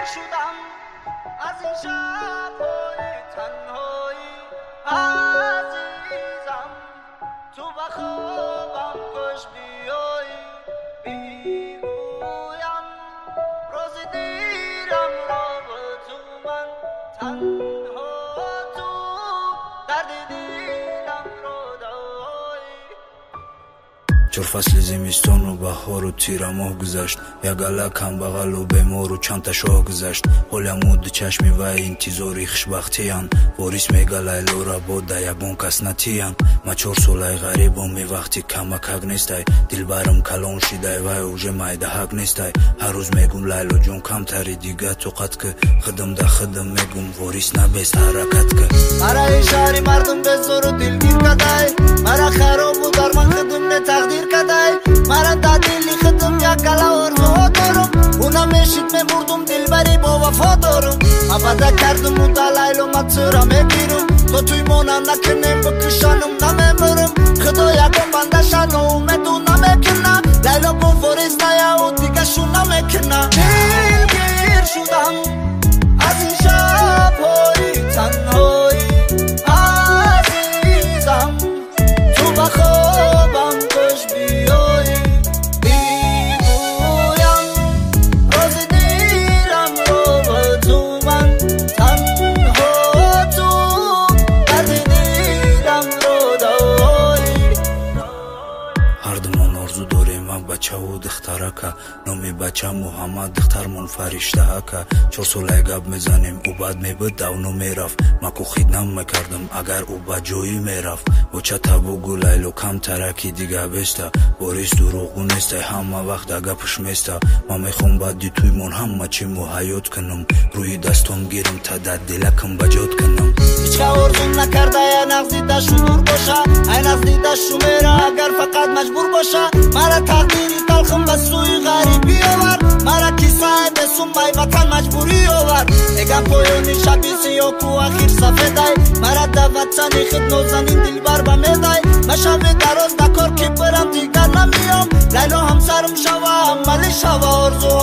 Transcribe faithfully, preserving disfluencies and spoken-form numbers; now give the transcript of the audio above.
شدم از این شب‌های تنهایی عزیزم تو به خوابم خوش بیایی میگویم روز دیرم را به تو من تنها تو درد دیرم را دوایی چور فصل زمستان و بهار و تیر ماه گذشت یگالا کمبغل و بیمار و چند تا شاه گذشت غلامود چشمی و انتظاری خوشبختیان ورس میگه لیلا را بود یگان کس نتیان ما چهار سال غریبم می وقتی کمک حق نیستای دلبرم کلان شده و اوج مایده حق نیستای هر روز میگم لیلا جون کمتری دیگه تو قد که خدم ده خدم میگم ورس نبست حرکت که مرا اشاری مردم به زور و دلگیر کدای مرا خراب و درمان خدم نه تقدیر کدای مرا دادیلی خدم یا کلا ارزو دارم اونا میشید میمردم دلبری با وفا دارم ابدا کردم و دلایلو ما چرا میگیرم تو توی مونم نکنیم بکشانم نمیمرم خدا یکم بندشن و اومدو نمیکنم لیلا با فورست نیا و دیگه شو نمیکنم دلگیر شدم از این شب‌های تنهایی عزیزم تو به خوابم خوش بیایی میگویم روز دیرم رو به تو من تنها تو درد دیرم رو دوایی هر دمان آرزو داریم ما بچه و دخترکه نامی بچه محمد دخترمون فرشته هکه چهار ساله گپ میزنیم او بعد میبود دونو میرفت ما کو خیدنم میکردم اگر او به جایی میرفت و چه تبو لیلو کم ترکی دیگه بسته باریس دروغو نیسته همه وقت گپش میسته ما میخوام بعدی توی من همه چی مو حیات کنم روی دستم گیرم تا در دلکم بجات کنم هیچ که ارزوم نکرده یا نغزیده شمور باشه این از دیده شمیره اگر فقط مجبور باشه مرا تقدیری تلخم به سوی غریبی آور مرا کیسه بسون مای وطن مجبوری آور اگه پایونی شبی سیاکو اخیر سفیدای مرا ده وطنی خود نوزنین دل بر بمیدای مشوی دراز نکار که برم دیگر نمیام لیلا همسرم شوه عملی شوه ارزو